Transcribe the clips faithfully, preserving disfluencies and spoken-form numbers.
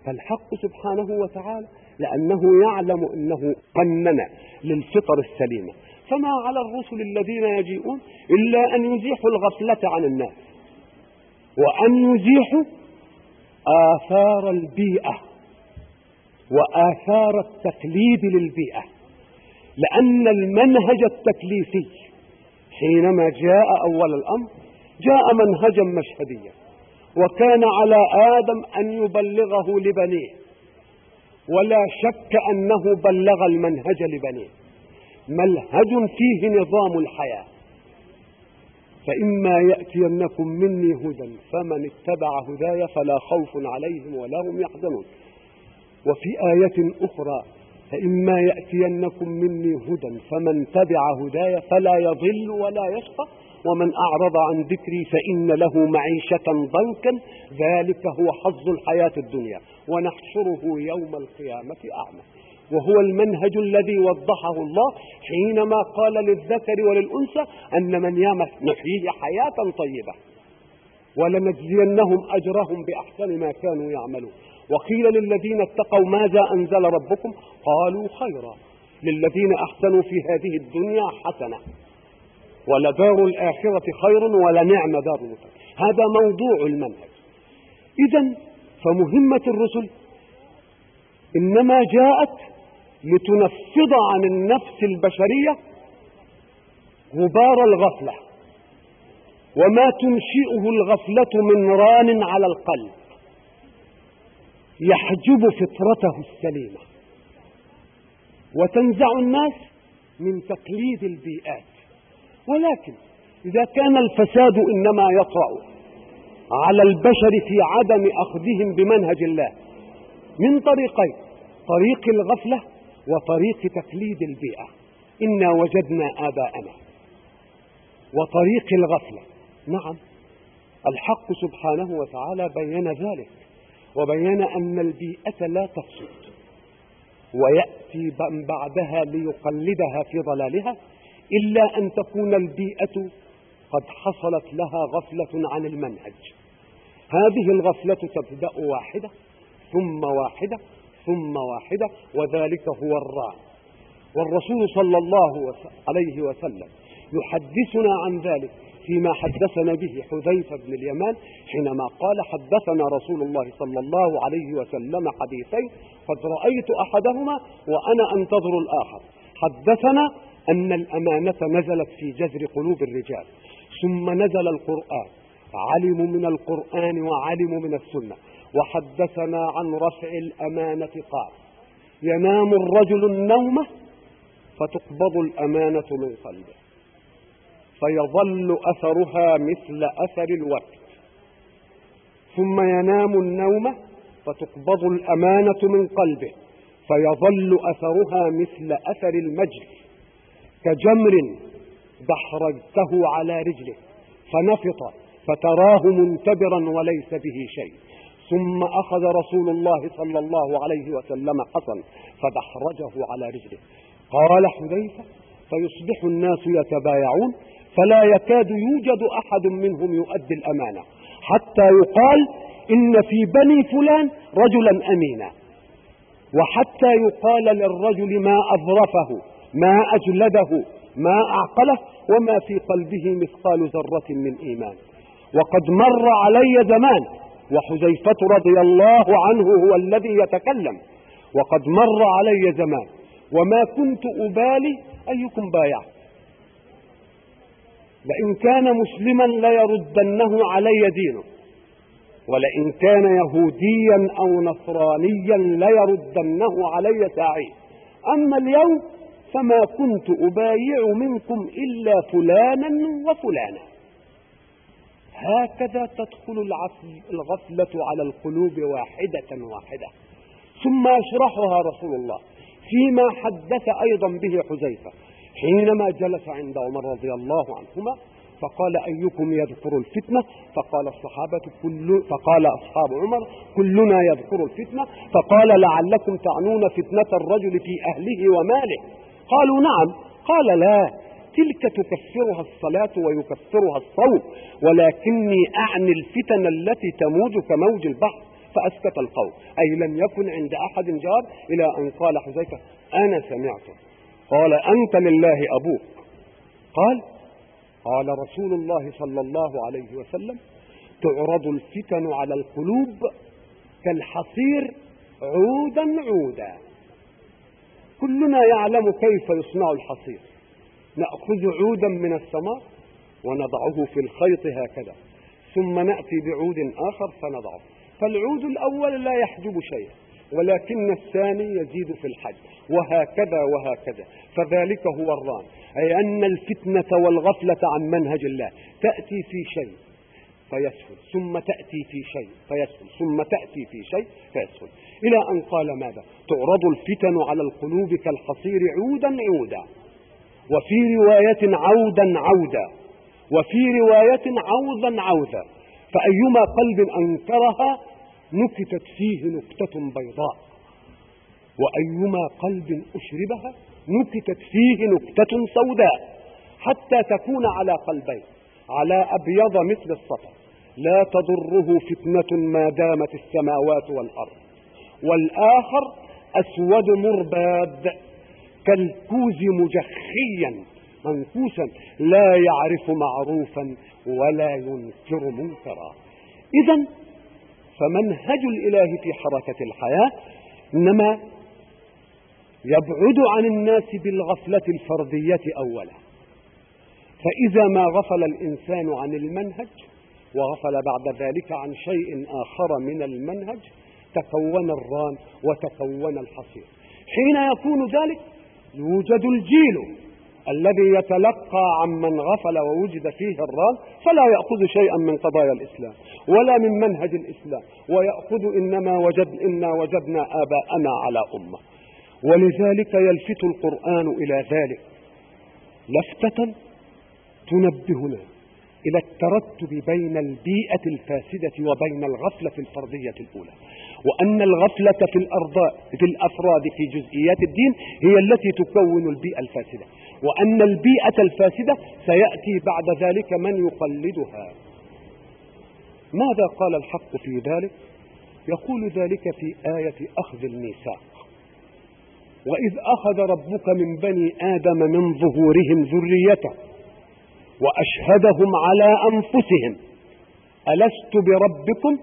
فالحق سبحانه وتعالى لأنه يعلم أنه قنن للفطر السليمة، فما على الرسل الذين يجيئون إلا أن يزيحوا الغفلة عن الناس، وأن يزيحوا آثار البيئة وآثار التقليد للبيئة، لأن المنهج التكليفي حينما جاء أول الأمر جاء منهجا مشهديا، وكان على آدم أن يبلغه لبنيه، ولا شك أنه بلغ المنهج لبنيه، منهج فيه نظام الحياة. فإما يأتينكم مني هدى فمن اتبع هداي فلا خوف عليهم ولا هم يحزنون. وفي آية أخرى فإما يأتينكم مني هدى فمن تبع هداي فلا يضل ولا يشقى ومن أعرض عن ذكري فإن له معيشة ضنكا ذلك هو حظ الحياة الدنيا ونحشره يوم القيامة أعمى. وهو المنهج الذي وضحه الله حينما قال للذكر وللأنثى أن من يعمل نحييه حياة طيبة ولنجزينهم أجرهم بأحسن ما كانوا يعملون. وقيل للذين اتقوا ماذا أنزل ربكم قالوا خيرا للذين أحسنوا في هذه الدنيا حسنة ولدار الآخرة خير ولنعم دار المتقين. هذا موضوع المنهج. إذن فمهمة الرسل إنما جاءت لتنفض عن النفس البشرية غبار الغفلة وما تنشئه الغفلة من ران على القلب يحجب فطرته السليمة وتنزع الناس من تقليد البيئات. ولكن إذا كان الفساد إنما يطرأ على البشر في عدم أخذهم بمنهج الله من طريقين: طريق الغفلة وطريق تقليد البيئة، إنا وجدنا آباءنا، وطريق الغفلة. نعم، الحق سبحانه وتعالى بين ذلك وبين أن البيئة لا تفسد ويأتي بعدها ليقلدها في ضلالها، إلا أن تكون البيئة قد حصلت لها غفلة عن المنهج. هذه الغفلة تبدأ واحدة ثم واحدة ثم واحدة، وذلك هو الران. والرسول صلى الله عليه وسلم يحدثنا عن ذلك فيما حدثنا به حذيفة بن اليمان حينما قال: حدثنا رسول الله صلى الله عليه وسلم حديثين قد رأيت أحدهما وأنا أنتظر الآخر. حدثنا أن الأمانة نزلت في جذر قلوب الرجال، ثم نزل القرآن، علموا من القرآن وعلموا من السنة. وحدثنا عن رفع الأمانة قال: ينام الرجل النومة فتقبض الأمانة من قلبه فيظل أثرها مثل أثر الوقت، ثم ينام النومة فتقبض الأمانة من قلبه فيظل أثرها مثل أثر المجل، كجمر دحرجته على رجله فنفط فتراه منتبرا وليس به شيء، ثم أخذ رسول الله صلى الله عليه وسلم حصا فدحرجه على رجله. قال حذيفة: فيصبح الناس يتبايعون فلا يكاد يوجد أحد منهم يؤدي الأمانة حتى يقال إن في بني فلان رجلا أمينا، وحتى يقال للرجل ما أظرفه ما أجلده ما أعقله وما في قلبه مثقال ذرة من إيمان. وقد مر علي زمان، وحذيفة رضي الله عنه هو الذي يتكلم، وقد مر علي زمان وما كنت أبالي أيكم بايع، لئن كان مسلما ليردنه علي دينه، ولئن كان يهوديا أو نصرانيا ليردنه علي ساعيه، أما اليوم فما كنت أبايع منكم إلا فلانا وفلانا. هكذا تدخل الغفلة على القلوب واحدة واحدة، ثم يشرحها رسول الله فيما حدث أيضا به حذيفة حينما جلس عند عمر رضي الله عنهما فقال: أيكم يذكر الفتنة؟ فقال الصحابة كل فقال أصحاب عمر: كلنا يذكر الفتنة. فقال: لعلكم تعنون فتنة الرجل في أهله وماله؟ قالوا: نعم. قال: لا، تلك تكفرها الصلاة ويكفرها الصوم، ولكني أعني الفتن التي تموج كموج البحر فأسكت القوم، أي لم يكن عند أحد جار، إلى أن قال حذيفة: أنا سمعته. قال: أنت لله أبوك. قال: قال رسول الله صلى الله عليه وسلم: تعرض الفتن على القلوب كالحصير عودا عودا. كلنا يعلم كيف يصنع الحصير. نأخذ عودا من السماء ونضعه في الخيط هكذا، ثم نأتي بعود آخر فنضعه، فالعود الأول لا يحجب شيئا، ولكن الثاني يزيد في الحجم، وهكذا وهكذا. فذلك هو الران، أي أن الفتنة والغفلة عن منهج الله تأتي في شيء فيسهل، ثم تأتي في شيء فيسهل، ثم تأتي في شيء فيسهل، إلى أن قال ماذا؟ تعرض الفتن على القلوب كالحصير عودا عودا، وفي رواية عودا عودا، وفي رواية عودا عودا، فأيما قلب أنكرها نكتت فيه نكتة بيضاء، وأيما قلب أشربها نكتت فيه نكتة سوداء، حتى تكون على قلبين، على أبيض مثل الصفا لا تضره فتنة ما دامت السماوات والأرض، والآخر أسود مرباد كالكوز مجخيا منكوسا لا يعرف معروفا ولا ينكر منكرا. إذن فمنهج الإله في حركة الحياة إنما يبعد عن الناس بالغفلة الفردية أولا، فإذا ما غفل الإنسان عن المنهج وغفل بعد ذلك عن شيء آخر من المنهج تكون الران وتكون الحصير. حين يكون ذلك يوجد الجيل الذي يتلقى عمن غفل ووجد فيه الران، فلا يأخذ شيئا من قضايا الإسلام ولا من منهج الإسلام، ويأخذ إنما وجد إنا وجدنا آباءنا على أمة. ولذلك يلفت القرآن إلى ذلك لفتة تنبهنا إلى الترتب بين البيئة الفاسدة وبين الغفلة الفردية الأولى، وأن الغفلة في الأرضاء في الأفراد في جزئيات الدين هي التي تكون البيئة الفاسدة، وأن البيئة الفاسدة سيأتي بعد ذلك من يقلدها. ماذا قال الحق في ذلك؟ يقول ذلك في آية أخذ الميثاق: وإذ أخذ ربك من بني آدم من ظهورهم ذريته وأشهدهم على أنفسهم ألست بربكم؟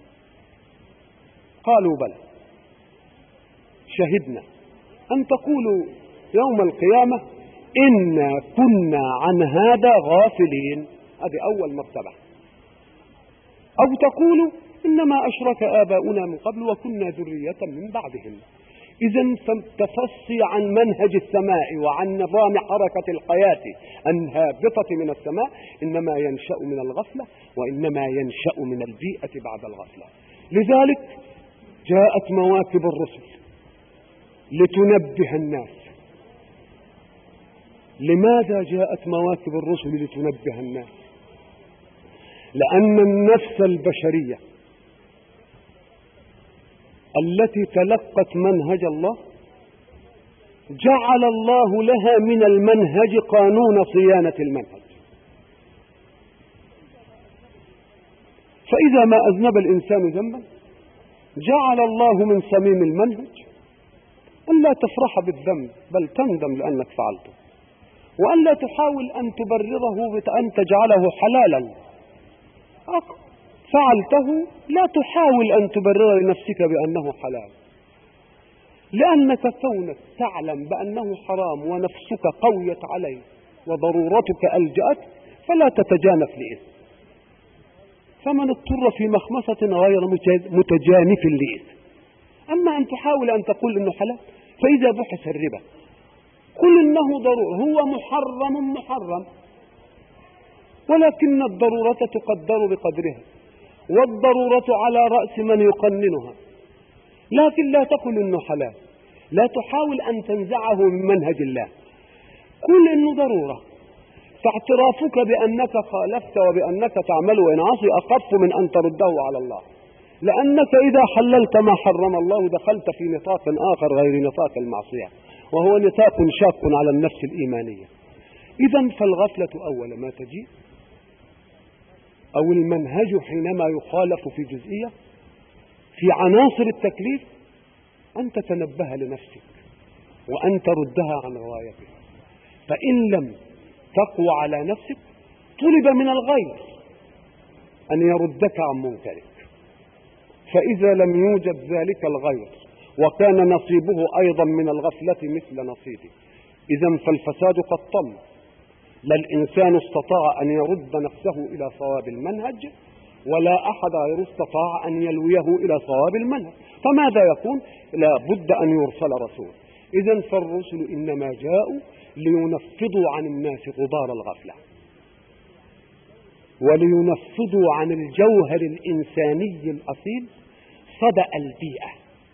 قالوا بلى شهدنا أن تقولوا يوم القيامة إنا كنا عن هذا غافلين. هذه أول مرتبة. أو تقولوا إنما أشرك آباؤنا من قبل وكنا ذرية من بعدهم. إذن فالتفصي عن منهج السماء وعن نظام حركة الحياة الهابطة من السماء إنما ينشأ من الغفلة، وإنما ينشأ من البيئة بعد الغفلة. لذلك جاءت مواكب الرسل لتنبه الناس. لماذا جاءت مواكب الرسل لتنبه الناس؟ لأن النفس البشرية التي تلقت منهج الله جعل الله لها من المنهج قانون صيانة المنهج. فإذا ما أذنب الإنسان ذنبا جعل الله من صميم المنهج أن لا تفرح بالذنب بل تندم لأنك فعلته، وأن لا تحاول أن تبرره بأن تجعله حلالا. فعلته لا تحاول أن تبرر لنفسك بأنه حلال، لأنك كونك تعلم بأنه حرام ونفسك قويت عليه وضرورتك ألجأت فلا تتجانف لإثم. فمن اضطر في مخمصة غير متجانف لإثم. أما أن تحاول أن تقول إنه حلال، فإذا بحث الربا قل إنه ضرورة، هو محرم محرم، ولكن الضرورة تقدر بقدرها، والضرورة على رأس من يقننها، لكن لا تقل إنه حلال، لا تحاول أن تنزعه من منهج الله، قل إنه ضرورة. فاعترافك بأنك خالفت وبأنك تعمل وإنعاصي أخف من أن ترده على الله، لأنك إذا حللت ما حرم الله دخلت في نطاق آخر غير نطاق المعصية، وهو نطاق شاق على النفس الإيمانية. إذن فالغفلة أول ما تجي أو المنهج حينما يخالف في جزئية في عناصر التكليف أن تتنبه لنفسك وأن تردها عن غوايتها. فإن لم تقوى على نفسك طلب من الغير أن يردك عن منكرك، فإذا لم يوجد ذلك الغير وكان نصيبه أيضا من الغفلة مثل نصيبه، إذا فالفساد قد طم. لا الإنسان استطاع أن يرد نفسه إلى صواب المنهج، ولا أحد غير استطاع أن يلويه إلى صواب المنهج. فماذا يكون؟ لا بد أن يرسل رسول. إذا فالرسل إنما جاءوا لينفضوا عن الناس غبار الغفلة، ولينفضوا عن الجوهر الإنساني الأصيل صدأ البيئة.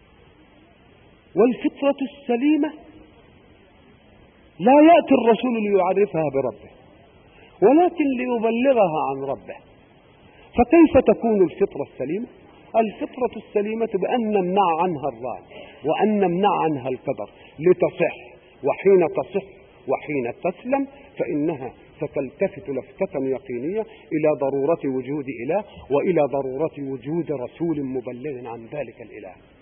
والفطرة السليمة لا يأتي الرسول ليعرفها بربه، ولكن ليبلغها عن ربه. فكيف تكون الفطرة السليمة؟ الفطرة السليمة بأن نمنع عنها الرأي وأن نمنع عنها الكدر لتصح، وحين تصح وحين تسلم فإنها ستلتفت لفتة يقينية إلى ضرورة وجود إله وإلى ضرورة وجود رسول مبلغ عن ذلك الإله.